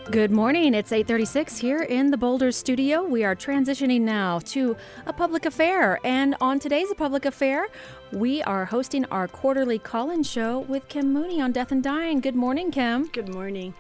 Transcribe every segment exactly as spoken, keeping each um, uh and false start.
Good morning. It's eight thirty-six here in the Boulder studio. We are transitioning now to a public affair. And on today's A Public Affair, we are hosting our quarterly call-in show with Kim Mooney on Death and Dying. Good morning, Kim. Good morning.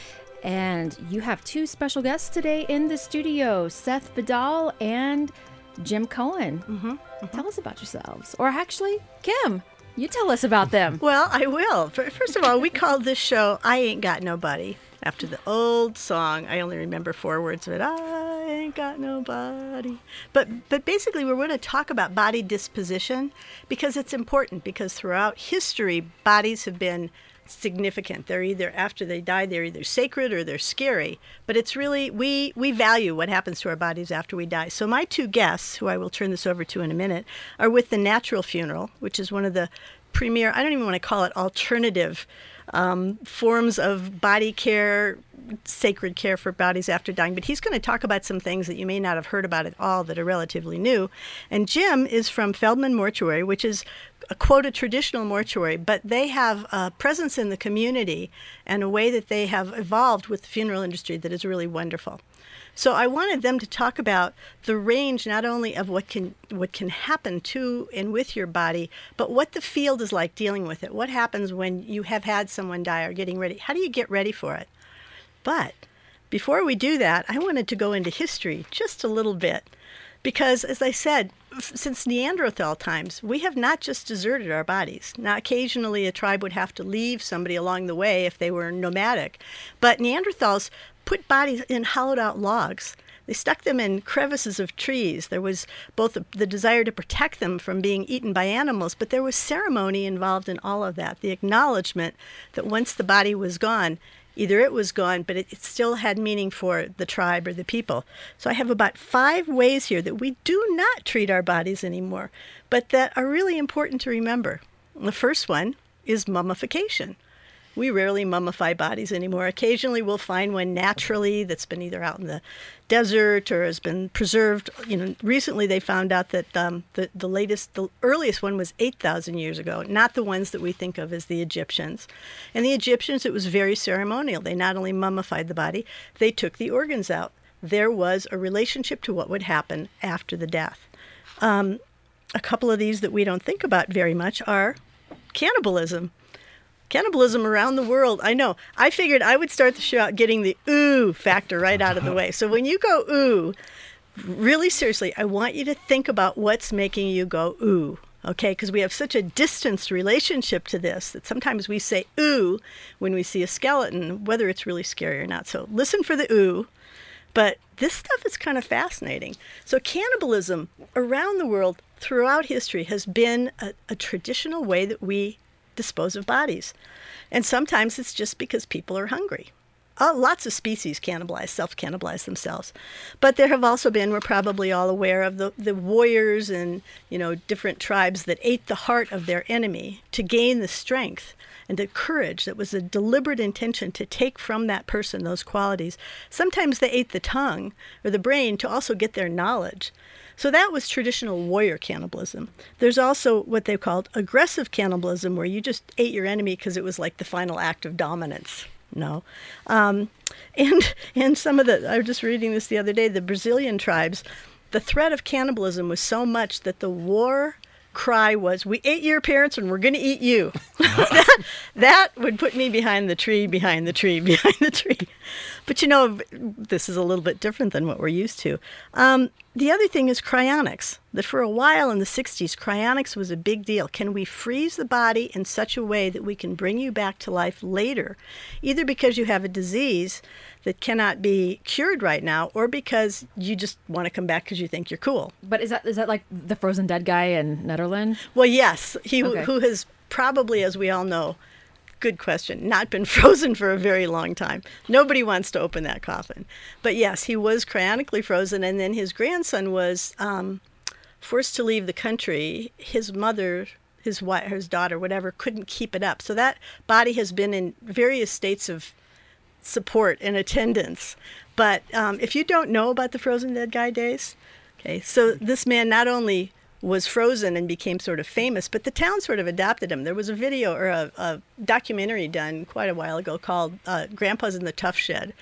And you have two special guests today in the studio, Seth Vidal and Jim Cohen. Mm-hmm, mm-hmm. Tell us about yourselves. Or actually, Kim, you tell us about them. Well, I will. First of all, we called this show I Ain't Got Nobody. After the old song, I only remember four words of it. I ain't got nobody. But but basically, we're going to talk about body disposition because it's important. Because throughout history, bodies have been significant. They're either, after they die, they're either sacred or they're scary. But it's really, we, we value what happens to our bodies after we die. So my two guests, who I will turn this over to in a minute, are with the Natural Funeral, which is one of the premier, I don't even want to call it alternative Um, forms of body care, sacred care for bodies after dying. But he's going to talk about some things that you may not have heard about at all that are relatively new. And Jim is from Feldman Mortuary, which is a quote a traditional mortuary, but they have a presence in the community and a way that they have evolved with the funeral industry that is really wonderful. So I wanted them to talk about the range not only of what can what can happen to and with your body, but what the field is like dealing with it. What happens when you have had someone die or getting ready? How do you get ready for it? But before we do that, I wanted to go into history just a little bit. Because, as I said, f- since Neanderthal times, we have not just deserted our bodies. Now, occasionally a tribe would have to leave somebody along the way if they were nomadic. But Neanderthals put bodies in hollowed-out logs. They stuck them in crevices of trees. There was both the, the desire to protect them from being eaten by animals, but there was ceremony involved in all of that, the acknowledgement that once the body was gone, either it was gone, but it, it still had meaning for the tribe or the people. So I have about five ways here that we do not treat our bodies anymore, but that are really important to remember. The first one is mummification. We rarely mummify bodies anymore. Occasionally we'll find one naturally that's been either out in the desert or has been preserved. You know, recently they found out that um, the, the latest, the earliest one was eight thousand years ago, not the ones that we think of as the Egyptians. And the Egyptians, it was very ceremonial. They not only mummified the body, they took the organs out. There was a relationship to what would happen after the death. Um, a couple of these that we don't think about very much are cannibalism. Cannibalism around the world. I know. I figured I would start the show out getting the ooh factor right out of the way. So when you go ooh, really seriously, I want you to think about what's making you go ooh. Okay, because we have such a distanced relationship to this that sometimes we say ooh when we see a skeleton, whether it's really scary or not. So listen for the ooh. But this stuff is kind of fascinating. So cannibalism around the world throughout history has been a, a traditional way that we dispose of bodies. And sometimes it's just because people are hungry. Oh, lots of species cannibalize, self-cannibalize themselves. But there have also been, we're probably all aware of the, the warriors and, you know, different tribes that ate the heart of their enemy to gain the strength and the courage that was a deliberate intention to take from that person those qualities. Sometimes they ate the tongue or the brain to also get their knowledge. So that was traditional warrior cannibalism. There's also what they called aggressive cannibalism, where you just ate your enemy because it was like the final act of dominance. No. Um, and and some of the, I was just reading this the other day, the Brazilian tribes, the threat of cannibalism was so much that the war cry was, we ate your parents and we're going to eat you. that, that would put me behind the tree, behind the tree, behind the tree. But you know, this is a little bit different than what we're used to. Um, the other thing is cryonics, that for a while in the sixties, cryonics was a big deal. Can we freeze the body in such a way that we can bring you back to life later, either because you have a disease that cannot be cured right now, or because you just want to come back because you think you're cool. But is that is that like the frozen dead guy in Netherlands? Well, yes. He Okay. who has probably, as we all know, good question, not been frozen for a very long time. Nobody wants to open that coffin. But yes, he was cryonically frozen, and then his grandson was um, forced to leave the country. His mother, his wife, his daughter, whatever, couldn't keep it up. So that body has been in various states of support and attendance. But um, if you don't know about the frozen dead guy days, okay, so this man not only was frozen and became sort of famous, but the town sort of adopted him. There was a video or a, a documentary done quite a while ago called uh, Grandpa's in the Tough Shed,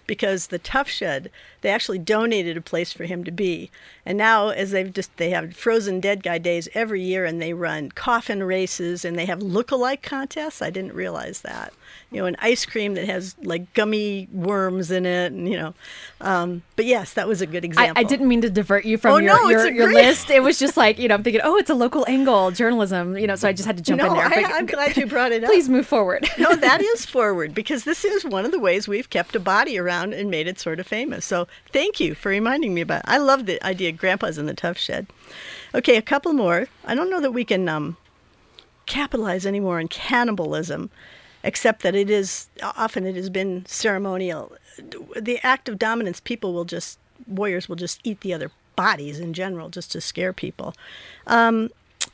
because the Tough Shed, they actually donated a place for him to be. And now, as they've just, they have Frozen Dead Guy days every year, and they run coffin races, and they have look-alike contests. I didn't realize that. You know, an ice cream that has like gummy worms in it, and you know. Um, but yes, that was a good example. I, I didn't mean to divert you from oh, your, no, your, it's a your great... list. It was just like, you know, I'm thinking, oh, it's a local angle, journalism, you know, so I just had to jump no, in there. I, But, I'm glad you brought it up. Please move forward. No, that is forward, because this is one of the ways we've kept a body around and made it sort of famous. So thank you for reminding me about it. I love the idea of Grandpa's in the Tough Shed. Okay, a couple more. I don't know that we can um, capitalize anymore on cannibalism, except that it is, often it has been ceremonial. The act of dominance, people will just, warriors will just eat the other bodies in general, just to scare people. Um,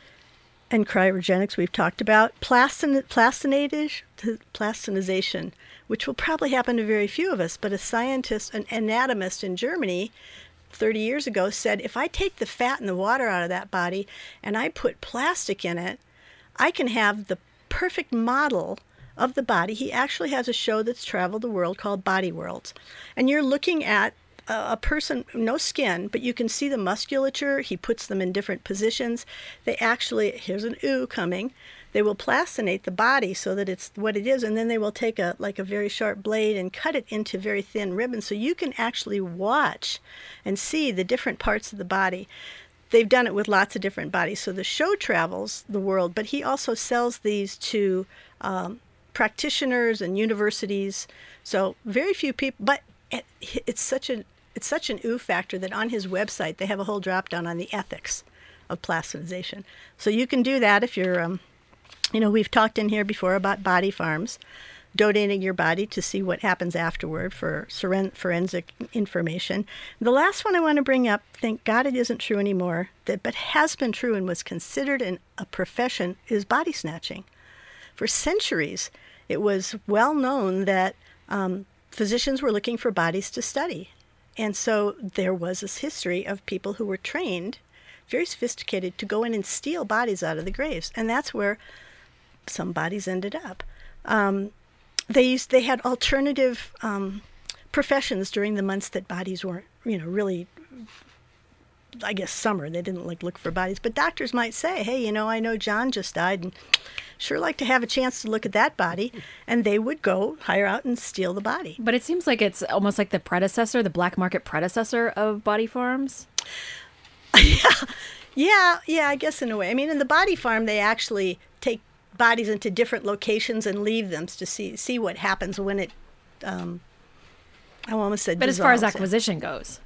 and cryogenics we've talked about. Plastin- plastination, plastinization, which will probably happen to very few of us, but a scientist, an anatomist in Germany thirty years ago said, if I take the fat and the water out of that body and I put plastic in it, I can have the perfect model of the body. He actually has a show that's traveled the world called Body Worlds. And you're looking at a, a person, no skin, but you can see the musculature. He puts them in different positions. They actually, here's an ooh coming, they will plastinate the body so that it's what it is, and then they will take a like a very sharp blade and cut it into very thin ribbons so you can actually watch and see the different parts of the body. They've done it with lots of different bodies. So the show travels the world, but he also sells these to um, practitioners and universities. So very few people, but it, it's such a it's such an ooh factor that on his website they have a whole drop down on the ethics of plastinization. So you can do that if you're um, you know, we've talked in here before about body farms, donating your body to see what happens afterward for forensic information. The last one I want to bring up, thank God it isn't true anymore, that but has been true and was considered an, a profession, is body snatching. For centuries, it was well known that um, physicians were looking for bodies to study. And so there was this history of people who were trained, very sophisticated, to go in and steal bodies out of the graves. And that's where some bodies ended up. Um, they used, they had alternative um, professions during the months that bodies weren't, you know, really, I guess, summer. They didn't like look for bodies. But doctors might say, hey, you know, I know John just died, and sure like to have a chance to look at that body. And they would go hire out and steal the body. But it seems like it's almost like the predecessor, the black market predecessor of body farms. yeah, yeah, yeah, I guess in a way. I mean, in the body farm, they actually take bodies into different locations and leave them to see see what happens when it, um, I almost said But as far as dissolves. acquisition goes.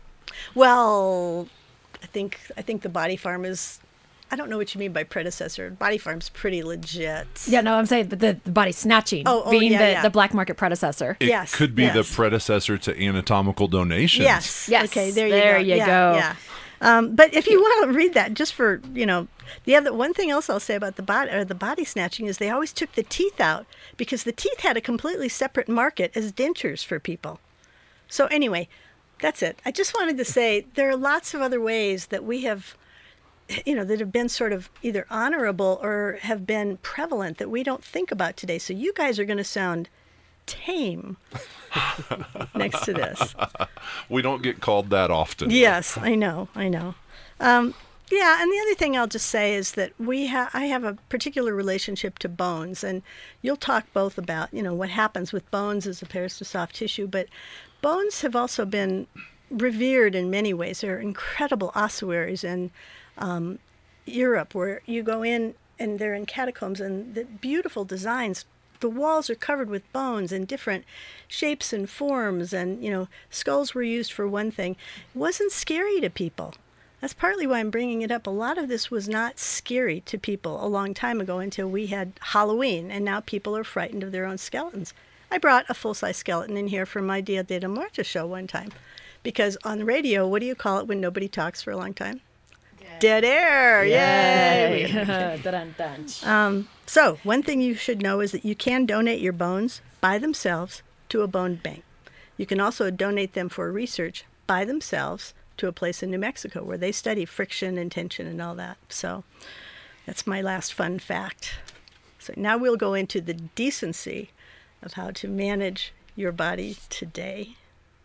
Well, I think I think the body farm is, I don't know what you mean by predecessor. Body farm's pretty legit. Yeah, no, I'm saying the, the, the body snatching Oh, oh, being yeah, the, yeah. the black market predecessor. It Yes, could be yes. the predecessor to anatomical donations. Yes. Yes, Okay, there you there go. you yeah, go. Yeah. Um, but if you want to read that, just for, you know, the other one thing else I'll say about the body or the body snatching is they always took the teeth out because the teeth had a completely separate market as dentures for people. So anyway, that's it. I just wanted to say there are lots of other ways that we have, you know, that have been sort of either honorable or have been prevalent that we don't think about today. So you guys are going to sound tame next to this. We don't get called that often. Yes, I know, I know. Um, yeah, and the other thing I'll just say is that we ha- I have a particular relationship to bones, and you'll talk both about, you know, what happens with bones as opposed to soft tissue, but bones have also been revered in many ways. There are incredible ossuaries in um, Europe where you go in and they're in catacombs and the beautiful designs. The walls are covered with bones in different shapes and forms, and, you know, skulls were used for one thing. It wasn't scary to people. That's partly why I'm bringing it up. A lot of this was not scary to people a long time ago until we had Halloween, and now people are frightened of their own skeletons. I brought a full-size skeleton in here for my Dia de la Muerte show one time, because on the radio, what do you call it when nobody talks for a long time? Dead air. Yay. Dun, dun. Um, so one thing you should know is that you can donate your bones by themselves to a bone bank. You can also donate them for research by themselves to a place in New Mexico where they study friction and tension and all that. So that's my last fun fact. So now we'll go into the decency of how to manage your body today.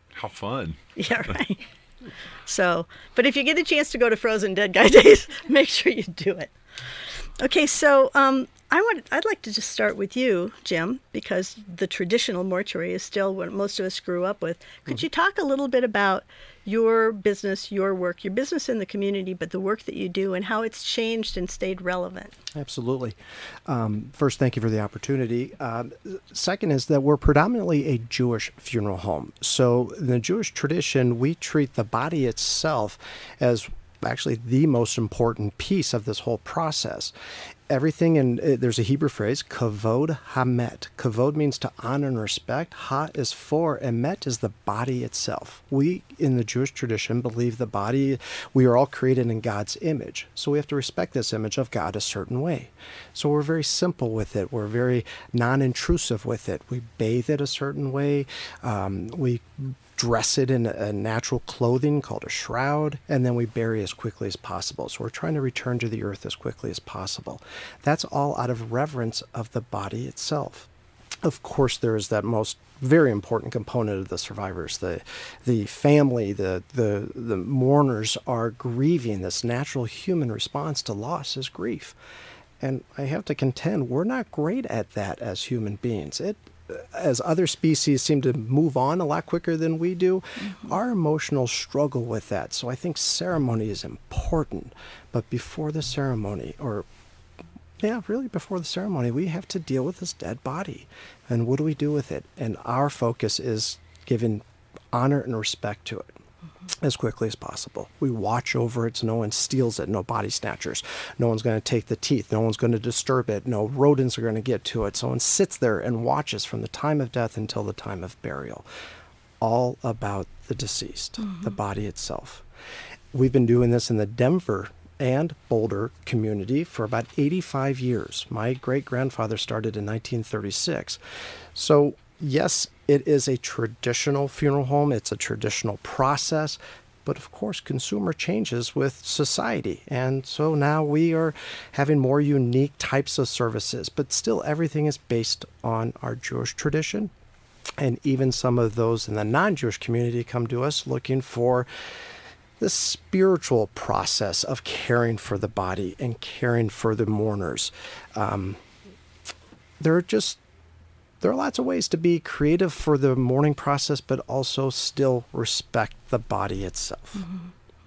How fun. Yeah, right. So, but if you get a chance to go to Frozen Dead Guy Days, make sure you do it. Okay, so um, I want I'd like to just start with you, Jim, because the traditional mortuary is still what most of us grew up with. Could mm-hmm. you talk a little bit about your business, your work, your business in the community, but the work that you do and how it's changed and stayed relevant? Absolutely. Um, first, thank you for the opportunity. Um, second is that we're predominantly a Jewish funeral home. So in the Jewish tradition, we treat the body itself as actually the most important piece of this whole process. Everything in, uh, there's a Hebrew phrase, kavod hamet. Kavod means to honor and respect. Ha is for, and met is the body itself. We, in the Jewish tradition, believe the body, we are all created in God's image. So we have to respect this image of God a certain way. So we're very simple with it. We're very non-intrusive with it. We bathe it a certain way. Um, we dress it in a natural clothing called a shroud, and then we bury as quickly as possible. So we're trying to return to the earth as quickly as possible. That's all out of reverence of the body itself. Of course, there is that most very important component of the survivors. The the family, the, the, the mourners are grieving. This natural human response to loss is grief. And I have to contend, we're not great at that as human beings. It As other species seem to move on a lot quicker than we do, mm-hmm. our emotional struggle with that. So I think ceremony is important. But before the ceremony, or yeah, really before the ceremony, we have to deal with this dead body. And what do we do with it? And our focus is giving honor and respect to it as quickly as possible. We watch over it so no one steals it, no body snatchers. No one's going to take the teeth. No one's going to disturb it. No rodents are going to get to it. Someone sits there and watches from the time of death until the time of burial. All about the deceased, mm-hmm. the body itself. We've been doing this in the Denver and Boulder community for about eighty-five years. My great-grandfather started in nineteen thirty-six. So yes, it is a traditional funeral home. It's a traditional process. But of course, consumer changes with society. And so now we are having more unique types of services. But still, everything is based on our Jewish tradition. And even some of those in the non-Jewish community come to us looking for the spiritual process of caring for the body and caring for the mourners. Um, there are just There are lots of ways to be creative for the mourning process, but also still respect the body itself. Mm-hmm.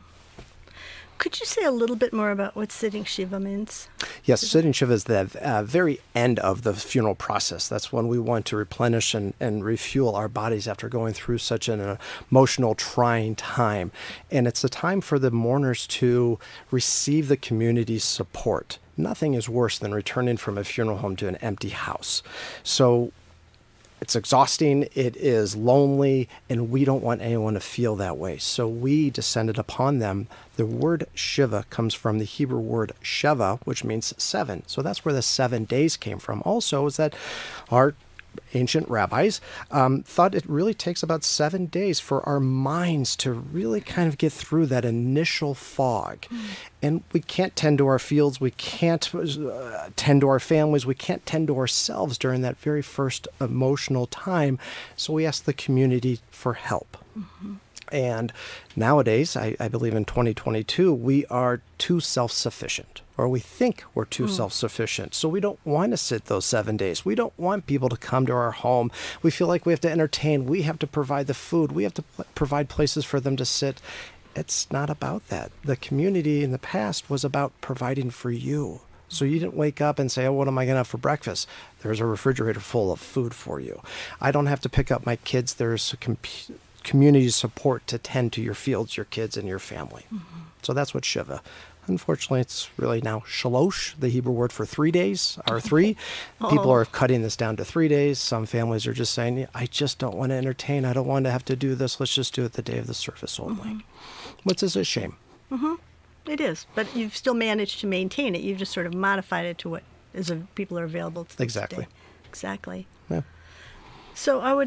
Could you say a little bit more about what sitting Shiva means? Yes, sitting Shiva is the uh, very end of the funeral process. That's when we want to replenish and, and refuel our bodies after going through such an emotional, trying time. And it's a time for the mourners to receive the community's support. Nothing is worse than returning from a funeral home to an empty house. So it's exhausting, it is lonely, and we don't want anyone to feel that way. So we descended upon them. The word Shiva comes from the Hebrew word Sheva, which means seven. So that's where the seven days came from. Also, is that our ancient rabbis um, thought it really takes about seven days for our minds to really kind of get through that initial fog. Mm. And we can't tend to our fields, we can't uh, tend to our families, we can't tend to ourselves during that very first emotional time. So we ask the community for help. Mm-hmm. And nowadays, I, I believe in twenty twenty-two, we are too self-sufficient, or we think we're too mm. self-sufficient. So we don't want to sit those seven days. We don't want people to come to our home. We feel like we have to entertain. We have to provide the food. We have to pl- provide places for them to sit. It's not about that. The community in the past was about providing for you. So you didn't wake up and say, oh, what am I going to have for breakfast? There's a refrigerator full of food for you. I don't have to pick up my kids. There's a computer. Community support to tend to your fields, your kids, and your family. Mm-hmm. So that's what Shiva. Unfortunately, it's really now shalosh, the Hebrew word for three days, or three. oh. People are cutting this down to three days. Some families are just saying, I just don't want to entertain. I don't want to have to do this. Let's just do it the day of the service only. Mm-hmm. Which is a shame. Mm-hmm. It is. But you've still managed to maintain it. You've just sort of modified it to what is a, people are available to Exactly. Today. Exactly. Yeah. So I would like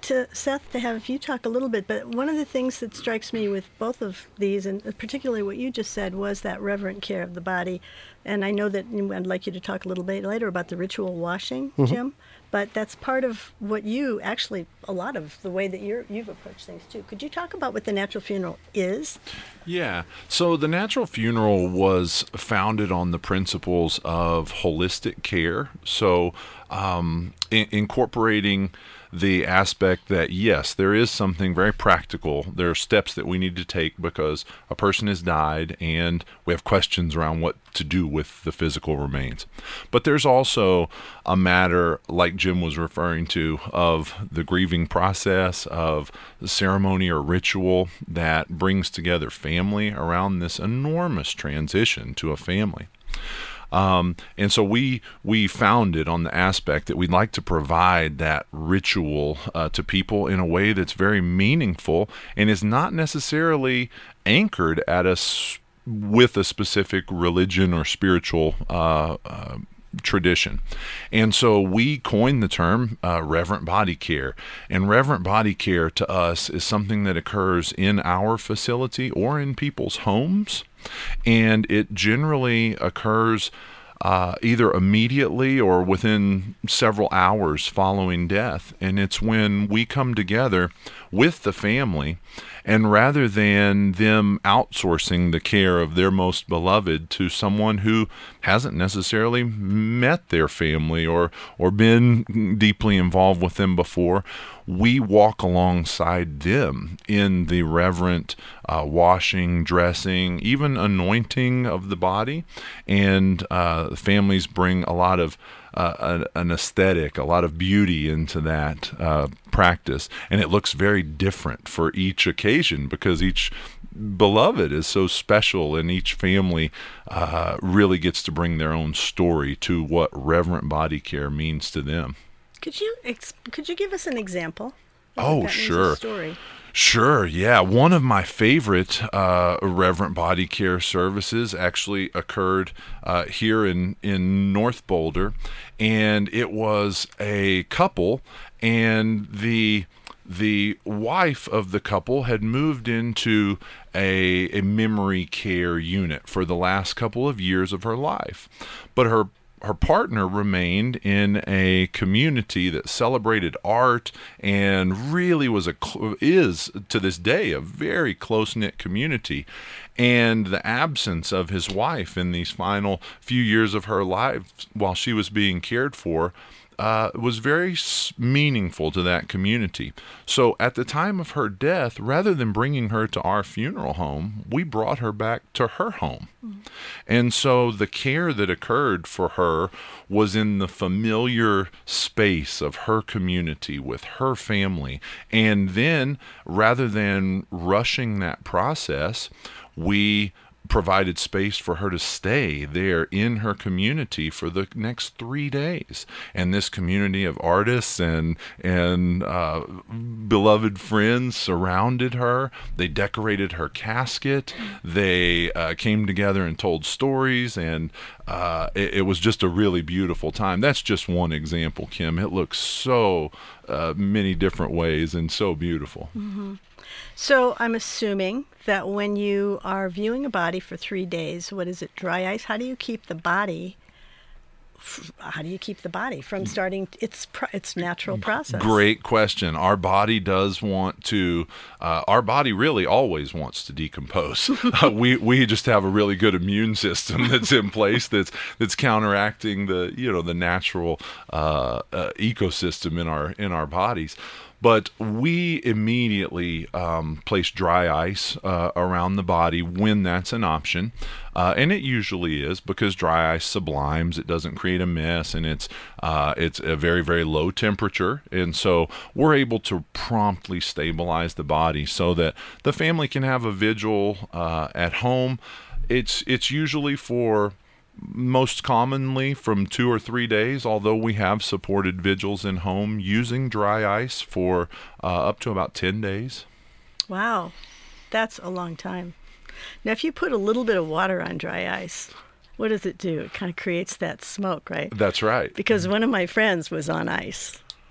to Seth to have you talk a little bit, but one of the things that strikes me with both of these, and particularly what you just said, was that reverent care of the body. And I know that I'd like you to talk a little bit later about the ritual washing, mm-hmm. Jim, but that's part of what you actually, a lot of the way that you're, you've approached things too. Could you talk about what the natural funeral is? Yeah. So the natural funeral was founded on the principles of holistic care. So um, in- incorporating the aspect that, yes, there is something very practical. There are steps that we need to take because a person has died and we have questions around what to do with the physical remains. But there's also a matter, like Jim was referring to, of the grieving process, of the ceremony or ritual that brings together family around this enormous transition to a family. Um, and so we we founded on the aspect that we'd like to provide that ritual uh, to people in a way that's very meaningful and is not necessarily anchored at us with a specific religion or spiritual uh, uh, tradition. And so we coined the term uh, reverent body care. And reverent body care to us is something that occurs in our facility or in people's homes. And it generally occurs uh, either immediately or within several hours following death. And it's when we come together with the family, and rather than them outsourcing the care of their most beloved to someone who hasn't necessarily met their family or or been deeply involved with them before, we walk alongside them in the reverent uh, washing, dressing, even anointing of the body. And uh, families bring a lot of Uh, an aesthetic, a lot of beauty into that uh, practice. And it looks very different for each occasion because each beloved is so special and each family uh, really gets to bring their own story to what reverent body care means to them. Could you ex- could you give us an example? Oh, that sure. means a story? Sure, yeah. One of my favorite uh, reverent body care services actually occurred uh, here in, in North Boulder, and it was a couple, and the the wife of the couple had moved into a, a memory care unit for the last couple of years of her life, but her Her partner remained in a community that celebrated art and really was a is to this day a very close-knit community. And the absence of his wife in these final few years of her life while she was being cared for Uh, was very meaningful to that community. So at the time of her death, rather than bringing her to our funeral home, we brought her back to her home. Mm. And so the care that occurred for her was in the familiar space of her community with her family. And then rather than rushing that process, we provided space for her to stay there in her community for the next three days. And this community of artists and and uh, beloved friends surrounded her. They decorated her casket. They uh, came together and told stories, and uh, it, it was just a really beautiful time. That's just one example, Kim. It looks so uh, many different ways and so beautiful. Mm-hmm. So I'm assuming that when you are viewing a body for three days, what is it, dry ice? How do you keep the body? How do you keep the body from starting its its natural process? Great question. Our body does want to. Uh, our body really always wants to decompose. uh, we we just have a really good immune system that's in place that's that's counteracting the you know the natural uh, uh, ecosystem in our in our bodies. But we immediately um, place dry ice uh, around the body when that's an option. Uh, and it usually is, because dry ice sublimes, it doesn't create a mess, and it's uh, it's a very, very low temperature. And so we're able to promptly stabilize the body so that the family can have a vigil uh, at home. It's It's usually for... most commonly from two or three days, although we have supported vigils in home using dry ice for uh, up to about ten days. Wow, that's a long time. Now, if you put a little bit of water on dry ice, what does it do? It kind of creates that smoke, right? That's right. Because one of my friends was on ice.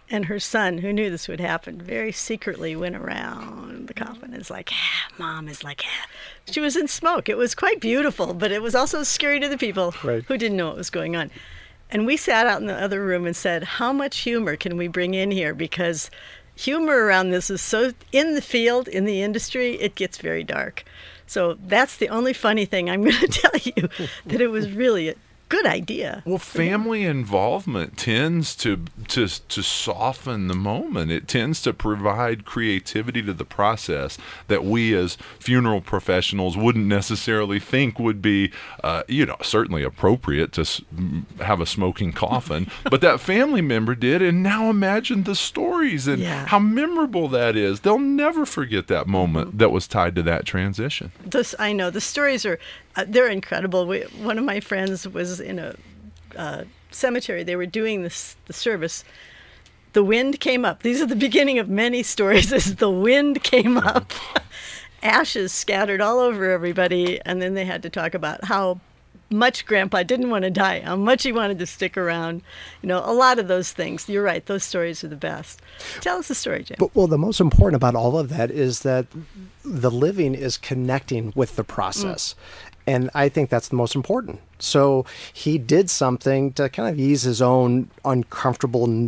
And her son, who knew this would happen, very secretly went around the coffin and is like, ah, Mom is like, ah. She was in smoke. It was quite beautiful, but it was also scary to the people Right. who didn't know what was going on. And we sat out in the other room and said, how much humor can we bring in here? Because humor around this is so, in the field, in the industry, it gets very dark. So that's the only funny thing I'm going to tell you, that it was really a good idea. Well, family involvement tends to to to soften the moment. It tends to provide creativity to the process that we as funeral professionals wouldn't necessarily think would be, uh, you know, certainly appropriate to s- m- have a smoking coffin. But that family member did, and now imagine the stories and Yeah. how memorable that is. They'll never forget that moment that was tied to that transition. This, I know, the stories are, uh, they're incredible. We, one of my friends was in a uh, cemetery. They were doing this the service. The wind came up. These are the beginning of many stories. As the wind came up, ashes scattered all over everybody, and then they had to talk about how much Grandpa didn't want to die, how much he wanted to stick around. You know, a lot of those things. You're right. Those stories are the best. Tell us the story, Jim. But, well, the most important about all of that is that the living is connecting with the process. And I think that's the most important. So he did something to kind of ease his own uncomfortable,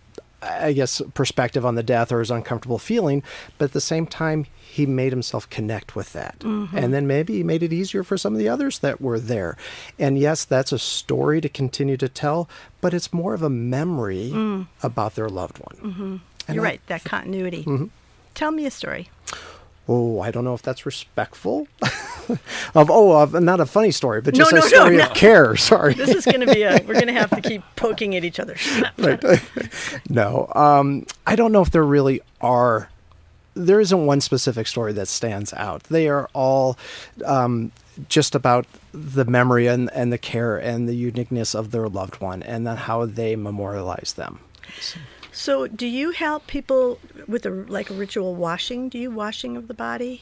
I guess, perspective on the death or his uncomfortable feeling. But at the same time, he made himself connect with that. Mm-hmm. And then maybe he made it easier for some of the others that were there. And yes, that's a story to continue to tell, but it's more of a memory mm. about their loved one. Mm-hmm. You're I, right, that continuity. Mm-hmm. Tell me a story. Oh, I don't know if that's respectful. of oh, of, not a funny story, but just no, no, a story no, of no. care. Sorry. This is going to be a. We're going to have to keep poking at each other. Right. No, um, I don't know if there really are. There isn't one specific story that stands out. They are all um, just about the memory and, and the care and the uniqueness of their loved one, and then how they memorialize them. So. So, do you help people with a like a ritual washing? Do you washing of the body?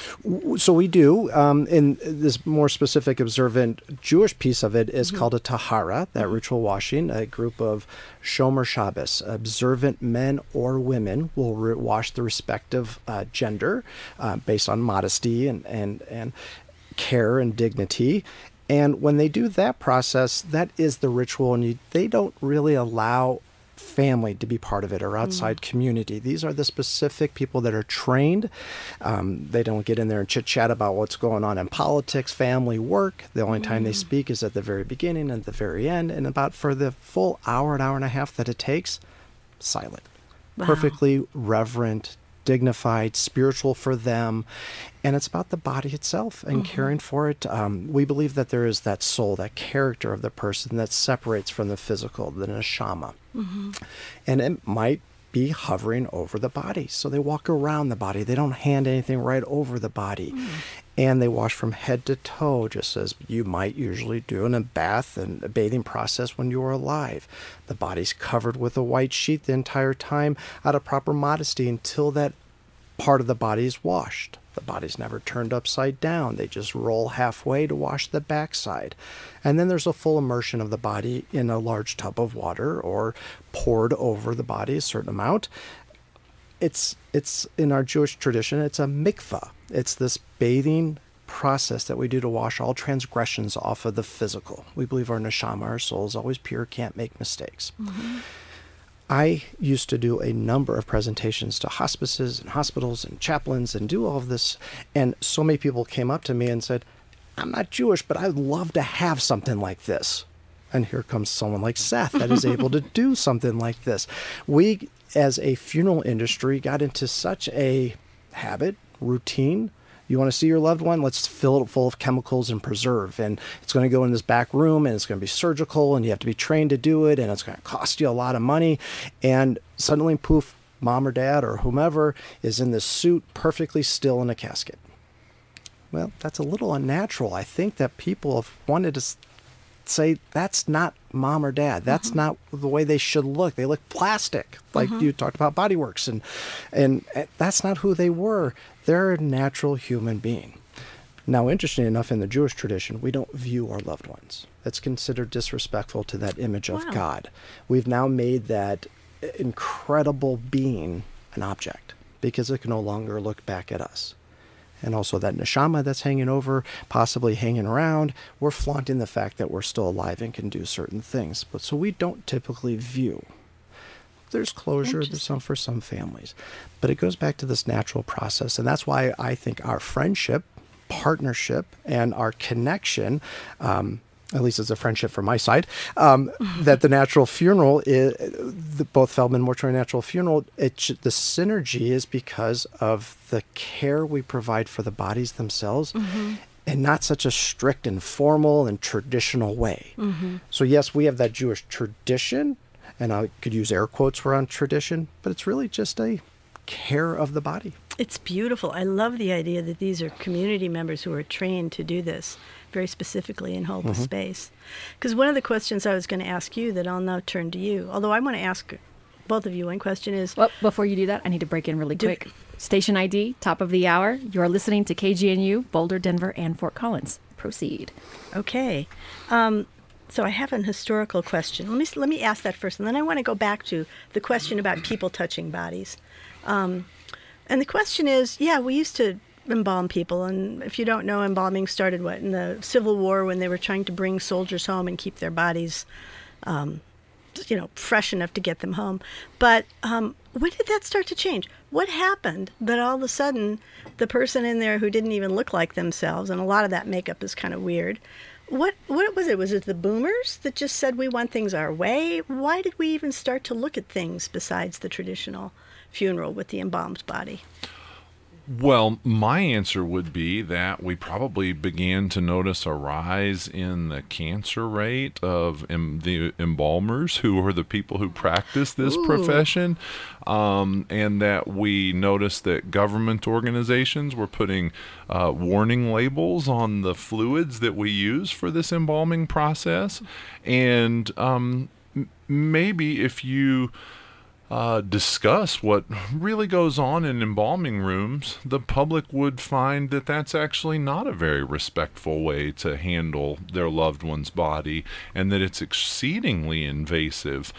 So we do. Um, in this more specific observant Jewish piece of it is mm-hmm. called a tahara, that mm-hmm. ritual washing. A group of Shomer Shabbos, observant men or women, will re- wash the respective uh, gender uh, based on modesty and, and, and care and dignity. And when they do that process, that is the ritual, and you, they don't really allow family to be part of it or outside mm. community. These are the specific people that are trained. Um, they don't get in there and chit chat about what's going on in politics, family, work. The only mm. time they speak is at the very beginning and at the very end, and about for the full hour, an hour and a half that it takes, silent. Wow. Perfectly reverent, dignified, spiritual for them. And it's about the body itself and mm-hmm. caring for it. Um, we believe that there is that soul, that character of the person that separates from the physical, the neshama. Mm-hmm. And it might be hovering over the body. So they walk around the body. They don't hand anything right over the body. Mm. And they wash from head to toe, just as you might usually do in a bath and a bathing process when you were alive. The body's covered with a white sheet the entire time out of proper modesty until that part of the body is washed. The body's never turned upside down. They just roll halfway to wash the backside. And then there's a full immersion of the body in a large tub of water or poured over the body a certain amount. It's it's in our Jewish tradition, it's a mikvah. It's this bathing process that we do to wash all transgressions off of the physical. We believe our neshama, our soul, is always pure, can't make mistakes. Mm-hmm. I used to do a number of presentations to hospices and hospitals and chaplains and do all of this. And so many people came up to me and said, I'm not Jewish, but I'd love to have something like this. And here comes someone like Seth that is able to do something like this. We, as a funeral industry, got into such a habit, routine. You want to see your loved one? Let's fill it full of chemicals and preserve. And it's going to go in this back room, and it's going to be surgical, and you have to be trained to do it, and it's going to cost you a lot of money. And suddenly, poof, mom or dad or whomever is in this suit, perfectly still in a casket. Well, that's a little unnatural. I think that people have wanted to say that's not mom or dad. That's mm-hmm. not the way they should look. They look plastic, like mm-hmm. you talked about Body Works, and and that's not who they were. They're a natural human being. Now, interesting enough, in the Jewish tradition, we don't view our loved ones. That's considered disrespectful to that image wow. of God. We've now made that incredible being an object because it can no longer look back at us. And also that neshama that's hanging over, possibly hanging around, we're flaunting the fact that we're still alive and can do certain things. But so we don't typically view. There's closure there's some for some families. But it goes back to this natural process. And that's why I think our friendship, partnership, and our connection, um, at least it's a friendship from my side, um, that the natural funeral, is, the, both Feldman Mortuary Natural Funeral, it sh- the synergy is because of the care we provide for the bodies themselves, mm-hmm. and not such a strict and formal and traditional way. Mm-hmm. So yes, we have that Jewish tradition, and I could use air quotes around tradition, but it's really just a care of the body. It's beautiful. I love the idea that these are community members who are trained to do this very specifically and hold mm-hmm. the space. Because one of the questions I was going to ask you that I'll now turn to you, although I want to ask both of you one question is... Well, before you do that, I need to break in really do, quick. Station I D, top of the hour. You're listening to K G N U, Boulder, Denver, and Fort Collins. Proceed. Okay. Um, so I have an historical question. Let me let me ask that first, and then I want to go back to the question about people touching bodies. Um, and the question is, yeah, we used to embalm people, and if you don't know, embalming started what in the Civil War when they were trying to bring soldiers home and keep their bodies, um, you know, fresh enough to get them home. But um, when did that start to change? What happened that all of a sudden the person in there who didn't even look like themselves, and a lot of that makeup is kind of weird. What what was it? Was it the boomers that just said we want things our way? Why did we even start to look at things besides the traditional funeral with the embalmed body? Well, my answer would be that we probably began to notice a rise in the cancer rate of em- the embalmers, who are the people who practice this Ooh. profession, um, and that we noticed that government organizations were putting uh, warning labels on the fluids that we use for this embalming process. And um, m- maybe if you Uh, discuss what really goes on in embalming rooms, the public would find that that's actually not a very respectful way to handle their loved one's body, and that it's exceedingly invasive.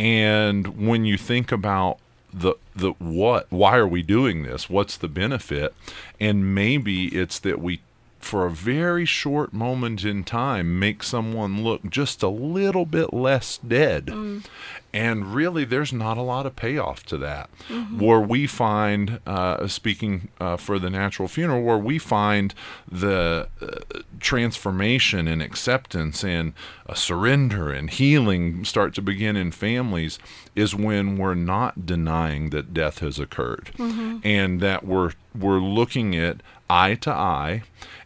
And when you think about the the what, why are we doing this? What's the benefit? And maybe it's that we, for a very short moment in time, make someone look just a little bit less dead. Mm. And really, there's not a lot of payoff to that. Mm-hmm. Where we find, uh, speaking uh, for the natural funeral, where we find the uh, transformation and acceptance and uh, surrender and healing start to begin in families is when we're not denying that death has occurred, mm-hmm. and that we're we're looking at eye to eye,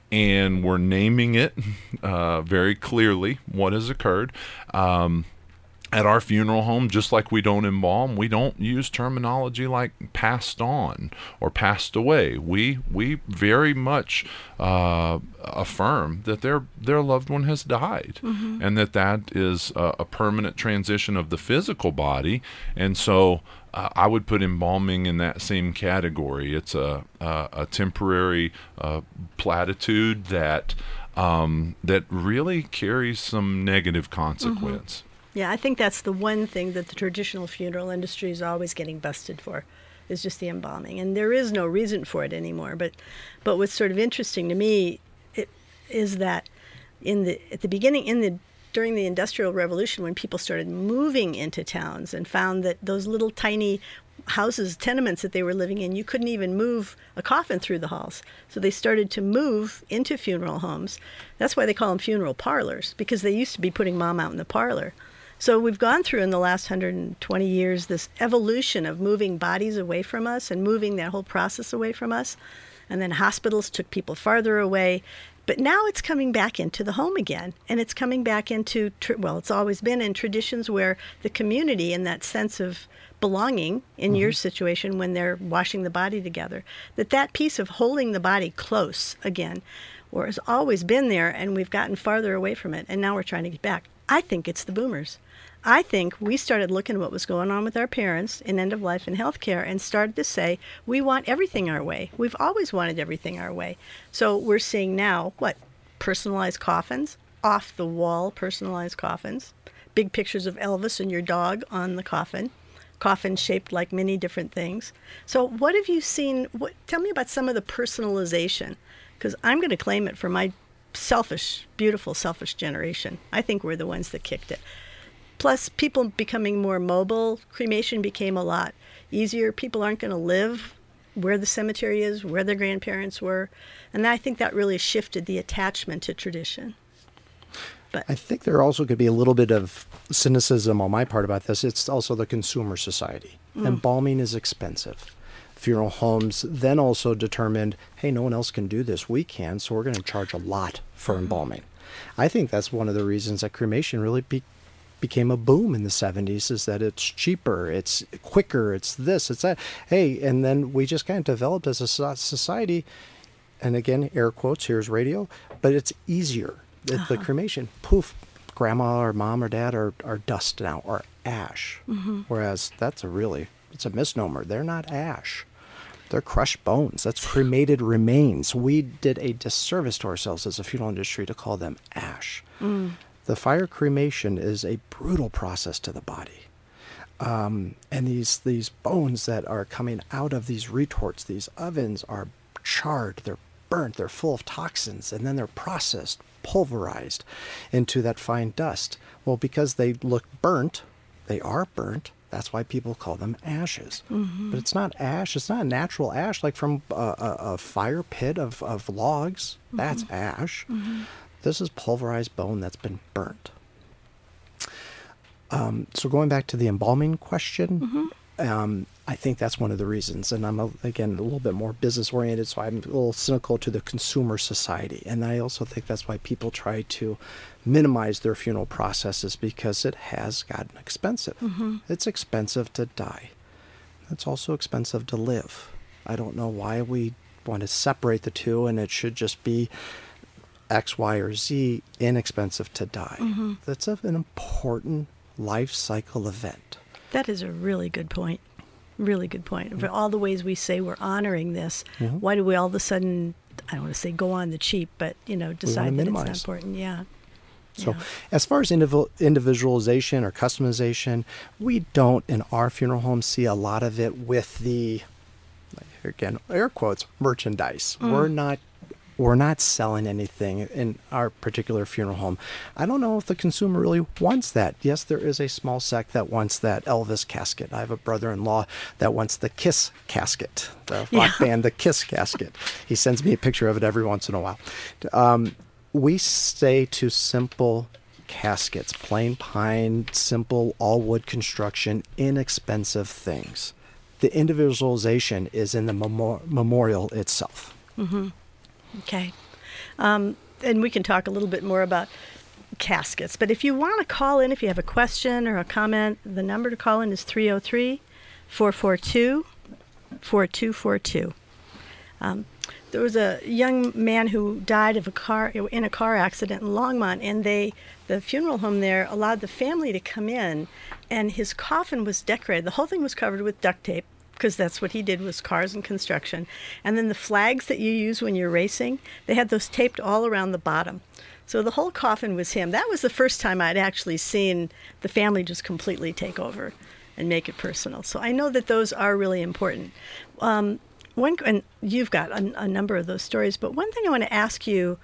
and we're naming it uh, very clearly what has occurred. Um, At our funeral home, just like we don't embalm, we don't use terminology like passed on or passed away. We we very much uh, affirm that their their loved one has died, mm-hmm. and that that is a, a permanent transition of the physical body. And so uh, I would put embalming in that same category. It's a a, a temporary uh, platitude that um, that really carries some negative consequence. Mm-hmm. Yeah, I think that's the one thing that the traditional funeral industry is always getting busted for, is just the embalming. And there is no reason for it anymore. But but what's sort of interesting to me it, is that in the at the beginning, in the during the Industrial Revolution, when people started moving into towns and found that those little tiny houses, tenements that they were living in, you couldn't even move a coffin through the halls. So they started to move into funeral homes. That's why they call them funeral parlors, because they used to be putting mom out in the parlor. So we've gone through in the last one hundred twenty years this evolution of moving bodies away from us and moving that whole process away from us. And then hospitals took people farther away. But now it's coming back into the home again. And it's coming back into, well, it's always been in traditions where the community and that sense of belonging in mm-hmm. your situation when they're washing the body together, that that piece of holding the body close again, or has always been there, and we've gotten farther away from it. And now we're trying to get back. I think it's the boomers. I think we started looking at what was going on with our parents in end of life and healthcare and started to say, we want everything our way. We've always wanted everything our way. So we're seeing now, what, personalized coffins, off the wall personalized coffins, big pictures of Elvis and your dog on the coffin, coffins shaped like many different things. So what have you seen? What, tell me about some of the personalization, because I'm going to claim it for my selfish, beautiful, selfish generation. I think we're the ones that kicked it. Plus, people becoming more mobile, cremation became a lot easier. People aren't going to live where the cemetery is, where their grandparents were. And I think that really shifted the attachment to tradition. But I think there also could be a little bit of cynicism on my part about this. It's also the consumer society. Mm. Embalming is expensive. Funeral homes then also determined, hey, no one else can do this. We can, so we're going to charge a lot for mm-hmm. embalming. I think that's one of the reasons that cremation really be, became a boom in the seventies, is that it's cheaper, it's quicker, it's this, it's that. Hey, and then we just kind of developed as a society, and again, air quotes, here's radio, but it's easier. The, uh-huh. the cremation, poof, grandma or mom or dad are, are dust now, or ash. Mm-hmm. Whereas that's a really, it's a misnomer. They're not ash. They're crushed bones. That's cremated remains. We did a disservice to ourselves as a funeral industry to call them ash. Mm. The fire cremation is a brutal process to the body. Um, and these these bones that are coming out of these retorts, these ovens, are charred, they're burnt, they're full of toxins, and then they're processed, pulverized into that fine dust. Well, because they look burnt, they are burnt, that's why people call them ashes. Mm-hmm. But it's not ash, it's not natural ash like from a, a, a fire pit of, of logs. Mm-hmm. That's ash. Mm-hmm. This is pulverized bone that's been burnt. Um, so going back to the embalming question, mm-hmm. Um, I think that's one of the reasons. And I'm, a, again, a little bit more business-oriented, so I'm a little cynical to the consumer society. And I also think that's why people try to minimize their funeral processes, because it has gotten expensive. Mm-hmm. It's expensive to die. It's also expensive to live. I don't know why we want to separate the two, and it should just be X, Y, or Z, inexpensive to die. Mm-hmm. That's a, an important life cycle event. That is a really good point. Really good point. For all the ways we say we're honoring this, mm-hmm. why do we all of a sudden, I don't want to say go on the cheap, but, you know, decide that it's not important? Yeah. So yeah. as far as indiv- individualization or customization, we don't in our funeral home see a lot of it with the, again, air quotes, merchandise. Mm. We're not We're not selling anything in our particular funeral home. I don't know if the consumer really wants that. Yes, there is a small sect that wants that Elvis casket. I have a brother-in-law that wants the Kiss casket, the rock yeah. band, the Kiss casket. He sends me a picture of it every once in a while. Um, we stay to simple caskets, plain pine, simple all-wood construction, inexpensive things. The individualization is in the memor- memorial itself. Mm-hmm. Okay. Um, and we can talk a little bit more about caskets. But if you want to call in, if you have a question or a comment, the number to call in is three oh three, four four two, four two four two. Um, there was a young man who died of a car in a car accident in Longmont, and they, the funeral home there, allowed the family to come in, and his coffin was decorated. The whole thing was covered with duct tape, because that's what he did, was cars and construction. And then the flags that you use when you're racing, they had those taped all around the bottom. So the whole coffin was him. That was the first time I'd actually seen the family just completely take over and make it personal. So I know that those are really important. Um, one, and you've got a, a number of those stories, but one thing I want to ask you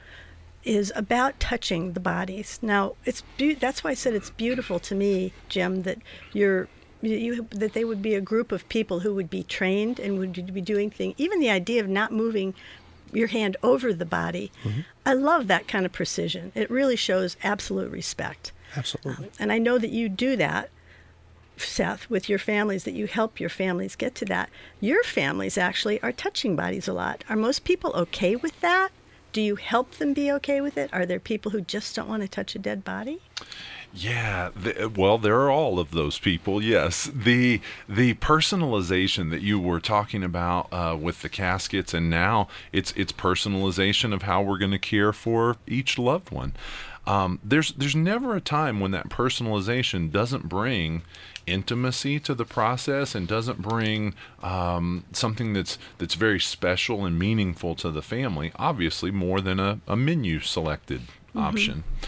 is about touching the bodies. Now, it's be- that's why I said it's beautiful to me, Jim, that you're You, that they would be a group of people who would be trained and would be doing things. Even the idea of not moving your hand over the body. Mm-hmm. I love that kind of precision. It really shows absolute respect. Absolutely. Um, and I know that you do that, Seth, with your families, that you help your families get to that. Your families actually are touching bodies a lot. Are most people okay with that? Do you help them be okay with it? Are there people who just don't want to touch a dead body? Yeah, the, well, there are all of those people. Yes, the the personalization that you were talking about uh, with the caskets, and now it's it's personalization of how we're going to care for each loved one. Um, there's there's never a time when that personalization doesn't bring intimacy to the process and doesn't bring um, something that's that's very special and meaningful to the family. Obviously, more than a, a menu selected mm-hmm. option.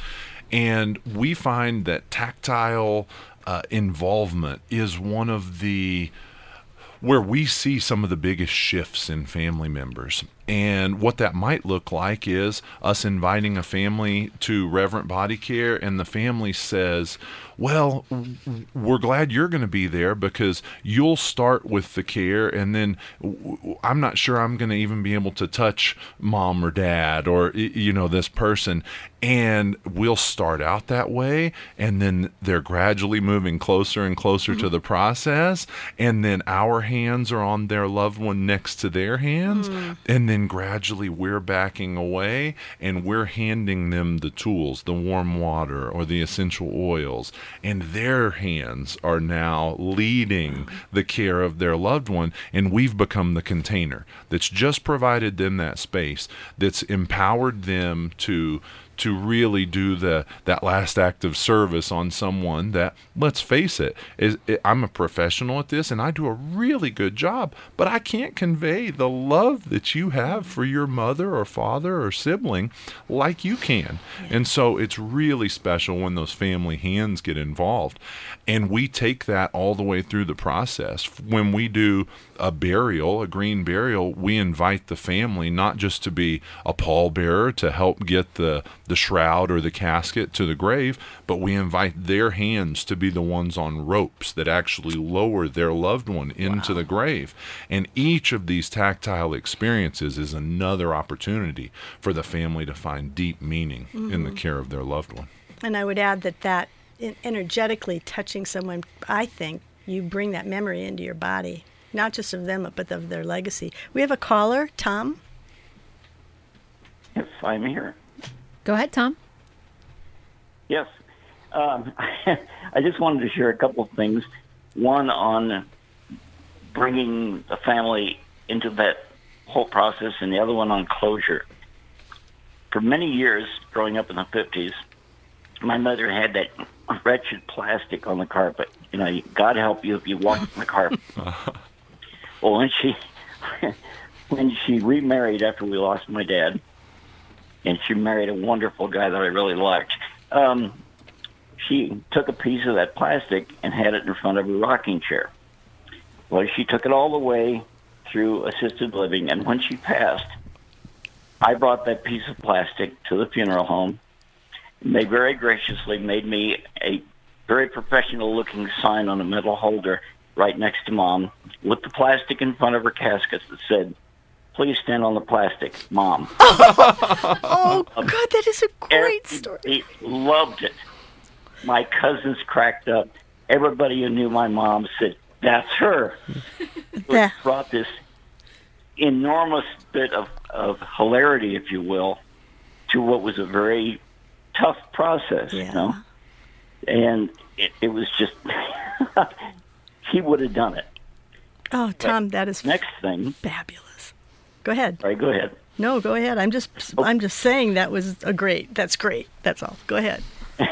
And we find that tactile uh, involvement is one of the where we see some of the biggest shifts in family members. And what that might look like is us inviting a family to Reverent Body Care, and the family says, well, we're glad you're going to be there because you'll start with the care, and then I'm not sure I'm going to even be able to touch mom or dad or, you know, this person. And we'll start out that way, and then they're gradually moving closer and closer mm-hmm. to the process, and then our hands are on their loved one next to their hands, mm. and then gradually we're backing away, and we're handing them the tools, the warm water or the essential oils, and their hands are now leading the care of their loved one, and we've become the container that's just provided them that space, that's empowered them to to really do the that last act of service on someone that, let's face it, is it, I'm a professional at this and I do a really good job, but I can't convey the love that you have for your mother or father or sibling like you can. Yeah. And so it's really special when those family hands get involved. And we take that all the way through the process. When we do a burial, a green burial, we invite the family not just to be a pallbearer to help get the the shroud or the casket to the grave, but we invite their hands to be the ones on ropes that actually lower their loved one into wow. the grave. And each of these tactile experiences is another opportunity for the family to find deep meaning mm-hmm. in the care of their loved one. And I would add that that energetically touching someone, I think you bring that memory into your body, not just of them, but of their legacy. We have a caller, Tom. Yes, I'm here. Go ahead, Tom. Yes. Um, I just wanted to share a couple of things. One on bringing the family into that whole process, and the other one on closure. For many years, growing up in the fifties, my mother had that wretched plastic on the carpet. You know, God help you if you walk on the carpet. Well, when she when she remarried after we lost my dad, and she married a wonderful guy that I really liked, um, she took a piece of that plastic and had it in front of her rocking chair. Well, she took it all the way through assisted living, and when she passed, I brought that piece of plastic to the funeral home. They very graciously made me a very professional-looking sign on a metal holder right next to Mom with the plastic in front of her casket that said, "Please stand on the plastic, Mom." Oh, God, that is a great story. Everybody loved it. My cousins cracked up. Everybody who knew my mom said, "That's her." It brought this enormous bit of, of hilarity, if you will, to what was a very tough process, yeah. you know? And it, it was just, he would have done it. Oh, Tom, but that is next thing. Fabulous. Go ahead. All right, go ahead. No, go ahead. I'm just, oh. I'm just saying that was a great, that's great. That's all. Go ahead.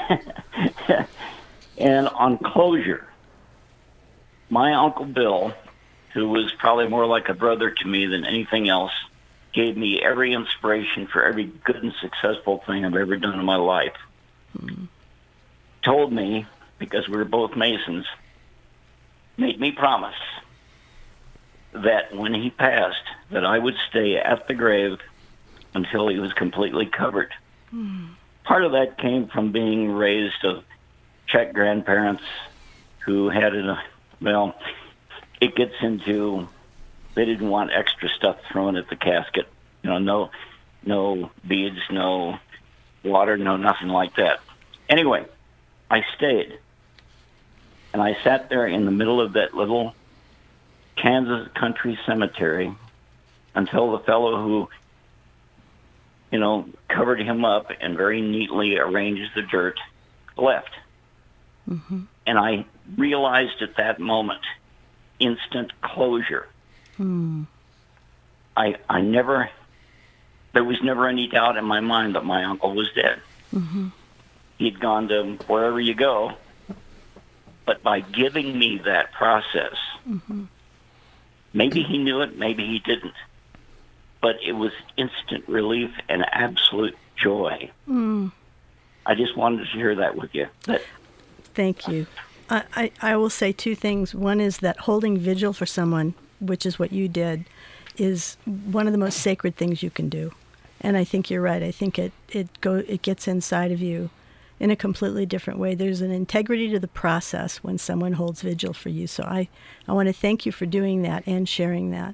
And on closure, my Uncle Bill, who was probably more like a brother to me than anything else, gave me every inspiration for every good and successful thing I've ever done in my life. Hmm. Told me, because we were both Masons, made me promise that when he passed, that I would stay at the grave until he was completely covered. Hmm. Part of that came from being raised of Czech grandparents who had a, well, it gets into, they didn't want extra stuff thrown at the casket. You know, no, no beads, no water, no nothing like that. Anyway, I stayed, and I sat there in the middle of that little Kansas country cemetery until the fellow who, you know, covered him up and very neatly arranged the dirt left. Mm-hmm. And I realized at that moment, instant closure. Hmm. I I never, there was never any doubt in my mind that my uncle was dead. Mm-hmm. He'd gone to wherever you go. But by giving me that process, mm-hmm. maybe he knew it, maybe he didn't. But it was instant relief and absolute joy. Mm. I just wanted to share that with you. That, Thank you. I, I, I will say two things. One is that holding vigil for someone, which is what you did, is one of the most sacred things you can do. And I think you're right. I think it, it go it gets inside of you in a completely different way. There's an integrity to the process when someone holds vigil for you. So I, I want to thank you for doing that and sharing that.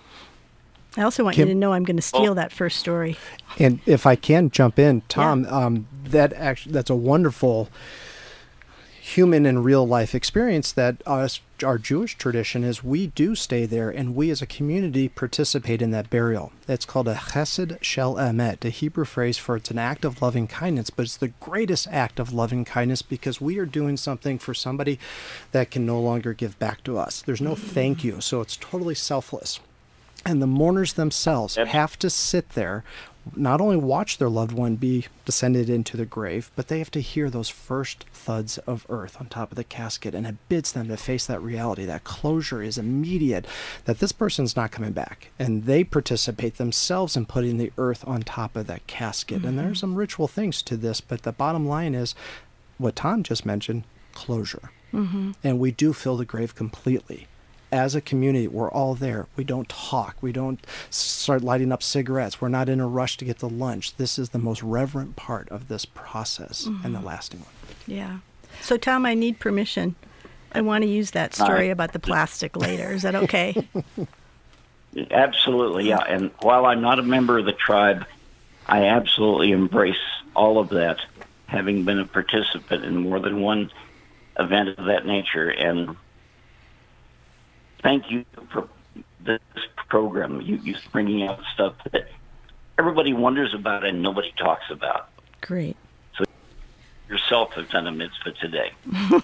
I also want Kim, you to know I'm going to steal that first story. And if I can jump in, Tom, yeah. um, that actually that's a wonderful human and real life experience that us, our Jewish tradition is we do stay there and we as a community participate in that burial. It's called a chesed shel emet, a Hebrew phrase for it's an act of loving kindness, but it's the greatest act of loving kindness because we are doing something for somebody that can no longer give back to us. There's no thank you, so it's totally selfless. And the mourners themselves Yep. have to sit there, not only watch their loved one be descended into the grave, but they have to hear those first thuds of earth on top of the casket. And it bids them to face that reality. That closure is immediate, that this person's not coming back. And they participate themselves in putting the earth on top of that casket. Mm-hmm. And there's some ritual things to this, but the bottom line is what Tom just mentioned, closure. Mm-hmm. And we do fill the grave completely. As a community, we're all there. We don't talk. We don't start lighting up cigarettes. We're not in a rush to get to lunch. This is the most reverent part of this process mm-hmm. and the lasting one. Yeah. So, Tom, I need permission. I want to use that story uh, about the plastic later. Is that okay? Absolutely, yeah. And while I'm not a member of the tribe, I absolutely embrace all of that, having been a participant in more than one event of that nature. And thank you for this program. You, you bringing out stuff that everybody wonders about and nobody talks about. Great. So yourself have done a mitzvah today.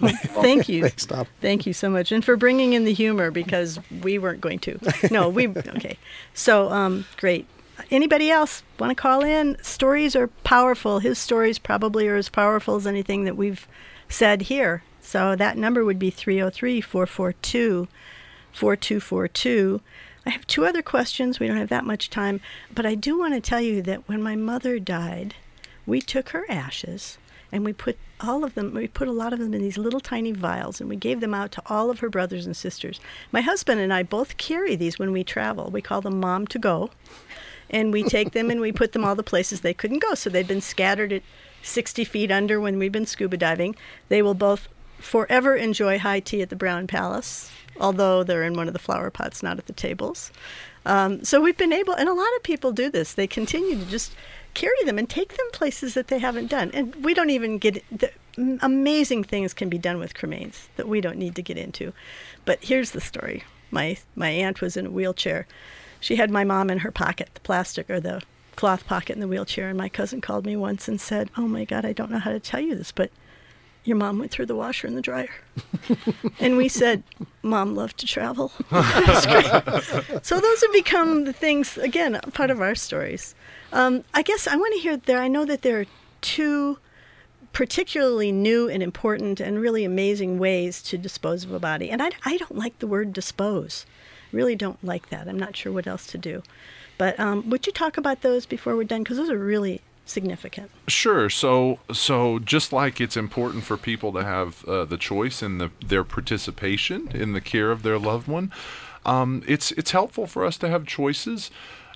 Thank you. Thanks, Tom. Thank you so much. And for bringing in the humor because we weren't going to. No, we, okay. So, um, great. Anybody else want to call in? Stories are powerful. His stories probably are as powerful as anything that we've said here. So that number would be three oh three, four four two, four two four two. I have two other questions. We don't have that much time. But I do want to tell you that when my mother died, we took her ashes and we put all of them, we put a lot of them in these little tiny vials and we gave them out to all of her brothers and sisters. My husband and I both carry these when we travel. We call them Mom to Go. And we take them and we put them all the places they couldn't go. So they've been scattered at sixty feet under when we've been scuba diving. They will both forever enjoy high tea at the Brown Palace, although they're in one of the flower pots, not at the tables. Um, so we've been able, and a lot of people do this. They continue to just carry them and take them places that they haven't done. And we don't even get, the amazing things can be done with cremains that we don't need to get into. But here's the story. My, my aunt was in a wheelchair. She had my mom in her pocket, the plastic or the cloth pocket in the wheelchair. And my cousin called me once and said, "Oh my God, I don't know how to tell you this, but your mom went through the washer and the dryer." And we said, "Mom loved to travel." That's great. So those have become the things, again, part of our stories. Um, I guess I want to hear there. I know that there are two particularly new and important and really amazing ways to dispose of a body. And I, I don't like the word dispose. Really don't like that. I'm not sure what else to do. But um, would you talk about those before we're done? Because those are really significant. Sure. So, so just like it's important for people to have uh, the choice in the, their participation in the care of their loved one, um, it's it's helpful for us to have choices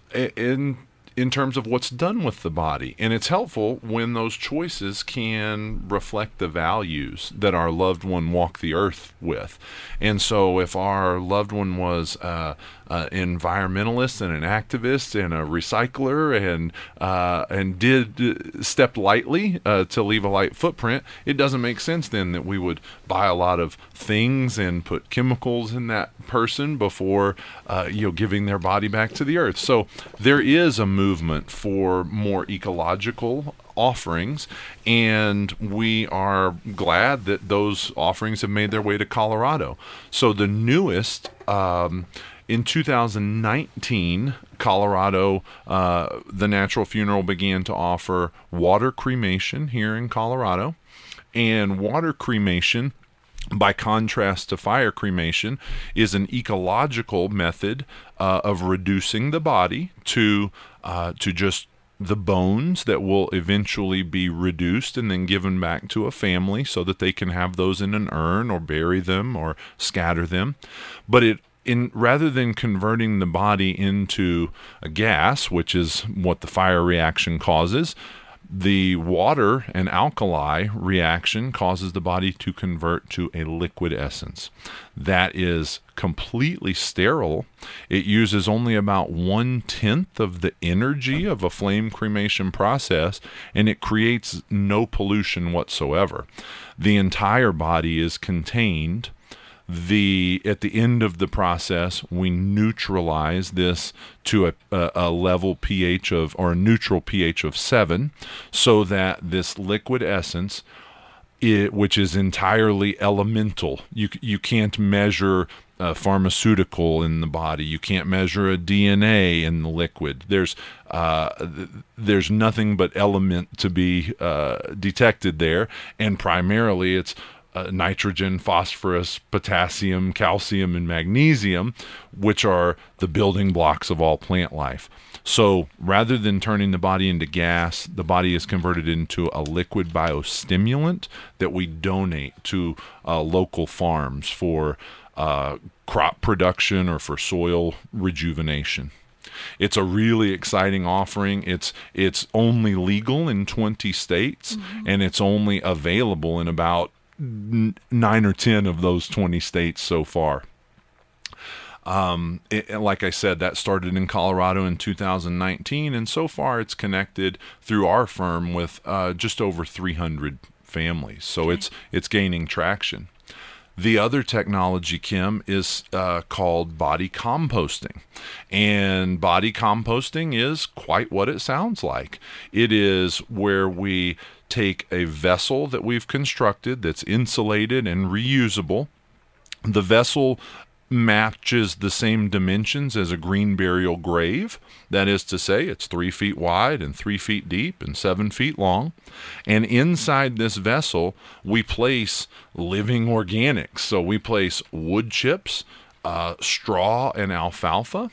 in in terms of what's done with the body. And it's helpful when those choices can reflect the values that our loved one walked the earth with. And so if our loved one was uh, uh, an environmentalist and an activist and a recycler and uh, and did step lightly uh, to leave a light footprint, it doesn't make sense then that we would buy a lot of things and put chemicals in that person before uh, you know giving their body back to the earth. So there is a movement for more ecological offerings, and we are glad that those offerings have made their way to Colorado. So the newest, um, in two thousand nineteen, Colorado, uh, the Natural Funeral began to offer water cremation here in Colorado, and water cremation, by contrast to fire cremation, is an ecological method uh, of reducing the body to uh, to just the bones that will eventually be reduced and then given back to a family so that they can have those in an urn or bury them or scatter them. But it in rather than converting the body into a gas, which is what the fire reaction causes, the water and alkali reaction causes the body to convert to a liquid essence. That is completely sterile. It uses only about one-tenth of the energy of a flame cremation process, and it creates no pollution whatsoever. The entire body is contained. The at the end of the process, we neutralize this to a, a, a level pH of, or a neutral pH of seven, so that this liquid essence, it, which is entirely elemental, you you can't measure a pharmaceutical in the body, you can't measure a D N A in the liquid. There's uh, th- there's nothing but element to be uh, detected there, and primarily it's Uh, nitrogen, phosphorus, potassium, calcium, and magnesium, which are the building blocks of all plant life. So rather than turning the body into gas, the body is converted into a liquid biostimulant that we donate to uh, local farms for uh, crop production or for soil rejuvenation. It's a really exciting offering. It's it's only legal in twenty states, mm-hmm. and it's only available in about nine or ten of those twenty states so far. Um, it, like I said, that started in Colorado in two thousand nineteen, and so far it's connected through our firm with uh, just over three hundred families. So okay. it's it's gaining traction. The other technology, Kim, is uh, called body composting. And body composting is quite what it sounds like. It is where we take a vessel that we've constructed that's insulated and reusable. The vessel matches the same dimensions as a green burial grave. That is to say, it's three feet wide and three feet deep and seven feet long. And inside this vessel, we place living organics. So we place wood chips, uh, straw, and alfalfa,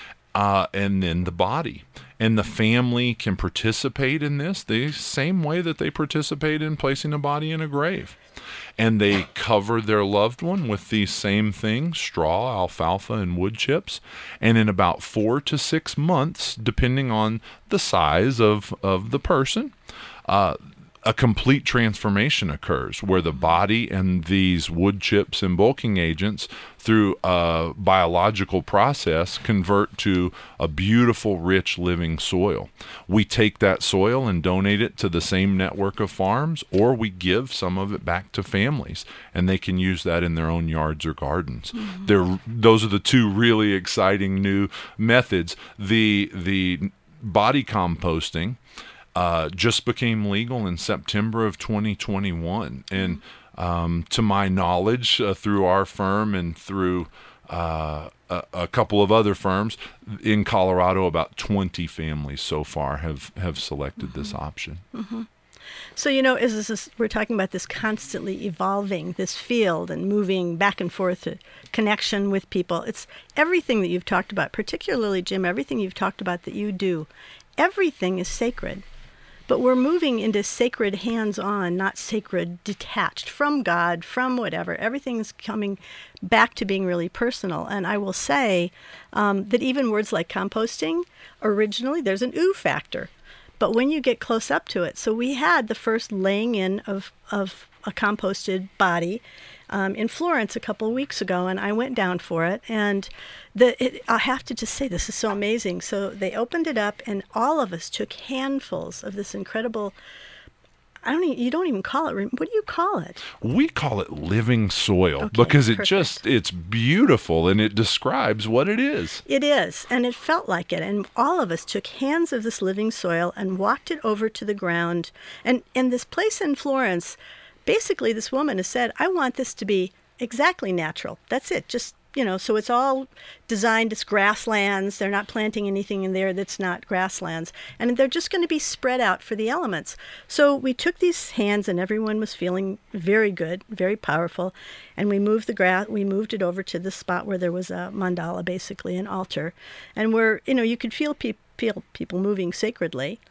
uh, and then the body. And the family can participate in this the same way that they participate in placing a body in a grave. And they cover their loved one with these same things, straw, alfalfa, and wood chips. And in about four to six months, depending on the size of, of the person, uh, a complete transformation occurs where the body and these wood chips and bulking agents, through a biological process, convert to a beautiful, rich, living soil. We take that soil and donate it to the same network of farms, or we give some of it back to families, and they can use that in their own yards or gardens. Mm-hmm. They're, those are the two really exciting new methods. The, the body composting Uh, just became legal in September of twenty twenty-one. And um, to my knowledge, uh, through our firm and through uh, a, a couple of other firms in Colorado, about twenty families so far have, have selected mm-hmm. this option. Mm-hmm. So, you know, as this is, we're talking about this constantly evolving, this field, and moving back and forth to connection with people. It's everything that you've talked about, particularly, Jim, everything you've talked about that you do. Everything is sacred. But we're moving into sacred hands-on, not sacred detached from God, from whatever. Everything's coming back to being really personal. And I will say um, that even words like composting, originally there's an ooh factor. But when you get close up to it, so we had the first laying in of, of a composted body um, in Florence a couple of weeks ago, and I went down for it. And the it, I have to just say, this is so amazing. So they opened it up, and all of us took handfuls of this incredible, I don't even, you don't even call it, what do you call it? We call it living soil, okay, because it perfect. just, it's beautiful, and it describes what it is. It is, and it felt like it. And all of us took hands of this living soil and walked it over to the ground. And in this place in Florence, basically this woman has said, I want this to be exactly natural. That's it, just, you know, so it's all designed as grasslands. They're not planting anything in there that's not grasslands. And they're just going to be spread out for the elements. So we took these hands, and everyone was feeling very good, very powerful. And we moved the grass, we moved it over to the spot where there was a mandala, basically an altar. And where, you know, you could feel, pe- feel people moving sacredly.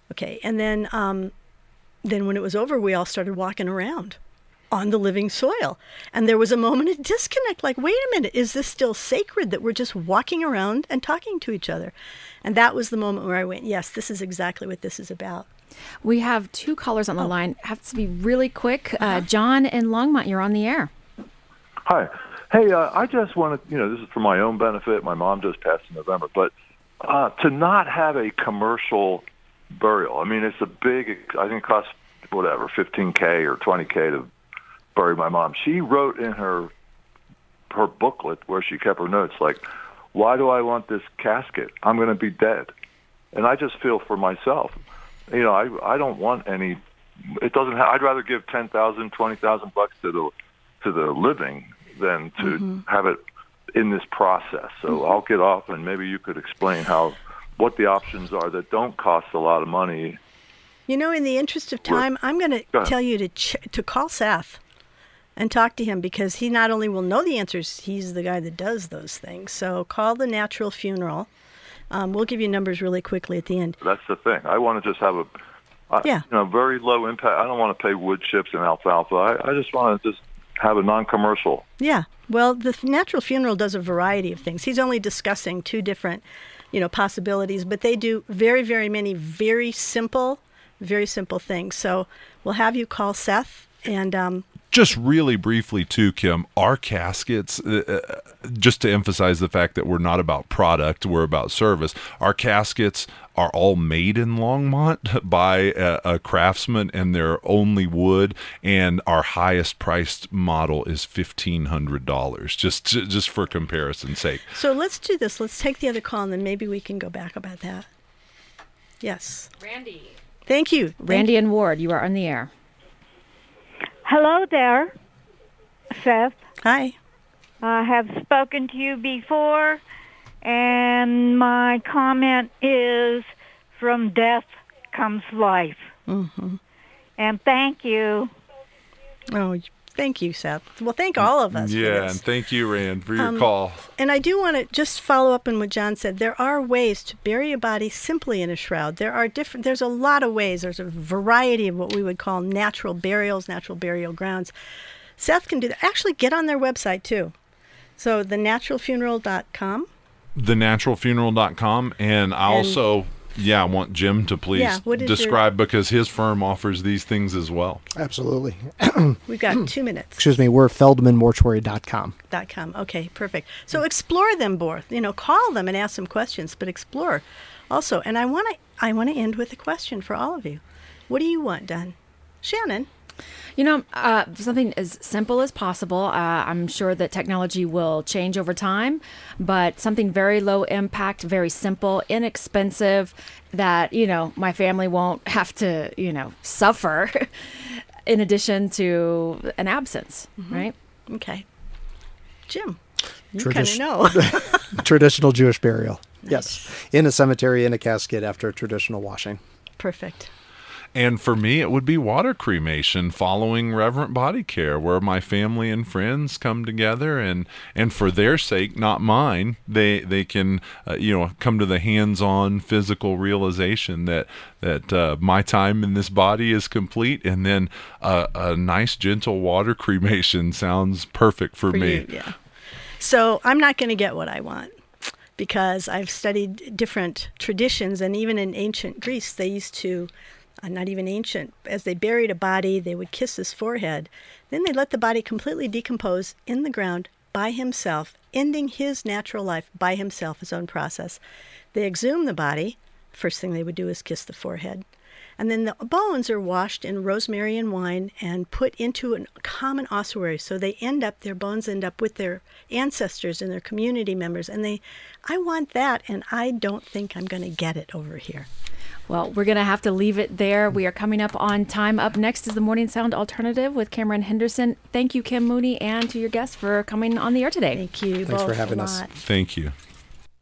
Okay, and then um, then when it was over, we all started walking around on the living soil. And there was a moment of disconnect, like, wait a minute, is this still sacred that we're just walking around and talking to each other? And that was the moment where I went, yes, this is exactly what this is about. We have two callers on the Oh. line. Have to be really quick. Uh, Uh-huh. John in Longmont, you're on the air. Hi. Hey, uh, I just wanted, you know, this is for my own benefit. My mom just passed in November, but uh, to not have a commercial burial, I mean, it's a big, I think it costs, whatever, fifteen K or twenty K to bury my mom. She wrote in her her booklet where she kept her notes, like, why do I want this casket? I'm going to be dead. And I just feel for myself, you know, I I don't want any, it doesn't have, I'd rather give ten thousand, twenty thousand bucks to the, to the living than to Mm-hmm. have it in this process. So Mm-hmm. I'll get off, and maybe you could explain how, what the options are that don't cost a lot of money. You know, in the interest of time, I'm going Go to ahead. tell you to ch- to call Seth and talk to him, because he not only will know the answers, he's the guy that does those things. So call the Natural Funeral. Um, we'll give you numbers really quickly at the end. That's the thing. I want to just have a, I, Yeah. you know, very low impact. I don't want to pay wood chips and alfalfa. I, I just want to just have a non-commercial. Yeah. Well, the f- Natural Funeral does a variety of things. He's only discussing two different, you know, possibilities, but they do very, very many very simple, very simple things. So we'll have you call Seth, and um, Just really briefly, too, Kim, our caskets, uh, uh, just to emphasize the fact that we're not about product, we're about service. Our caskets are all made in Longmont by a, a craftsman, and they're only wood. And our highest priced model is fifteen hundred dollars, just just for comparison's sake. so let's do this. Let's take the other call, and then maybe we can go back about that. Yes. Randy. Thank you. Thank Randy and Ward, you are on the air. Hello there, Seth. Hi. I have spoken to you before, and my comment is, from death comes life. Mm-hmm. And thank you. Oh, thank you, Seth. Well, thank all of us. for Yeah, this. and thank you, Rand, for your Um, call. And I do want to just follow up on what John said. There are ways to bury a body simply in a shroud. There are different, there's a lot of ways. There's a variety of what we would call natural burials, natural burial grounds. Seth can do that. Actually, get on their website too. So the natural funeral dot com. the natural funeral dot com, and I also, yeah, I want Jim to please Yeah, what is your- describe, because his firm offers these things as well. Absolutely. We've got two minutes. Excuse me, we're feldman mortuary dot com. Dot com. Okay, perfect. So explore them both. You know, call them and ask some questions, but explore also. And I want to I want to end with a question for all of you. What do you want done, Shannon? You know, uh, something as simple as possible. Uh, I'm sure that technology will change over time, but something very low impact, very simple, inexpensive, that, you know, my family won't have to, you know, suffer in addition to an absence, right? Okay, Jim. You kind of Tradition- know. Traditional Jewish burial. Yes. In a cemetery, in a casket after a traditional washing. Perfect. And for me, it would be water cremation following reverent body care, where my family and friends come together, and, and for their sake, not mine, they they can uh, you know come to the hands-on physical realization that that uh, my time in this body is complete, and then uh, a nice gentle water cremation sounds perfect for, For me. you, yeah. So I'm not going to get what I want, because I've studied different traditions, and even in ancient Greece, they used to. Uh, not even ancient. As they buried a body, they would kiss his forehead. Then they'd let the body completely decompose in the ground by himself, ending his natural life by himself, his own process. They exhume the body. First thing they would do is kiss the forehead. And then the bones are washed in rosemary and wine and put into a common ossuary. So they end up, their bones end up with their ancestors and their community members. And they, I want that, and I don't think I'm going to get it over here. Well, we're going to have to leave it there. We are coming up on time. Up next is the Morning Sound Alternative with Cameron Henderson. Thank you, Kim Mooney, and to your guests for coming on the air today. Thank you Thanks for both having a us. lot. Thank you.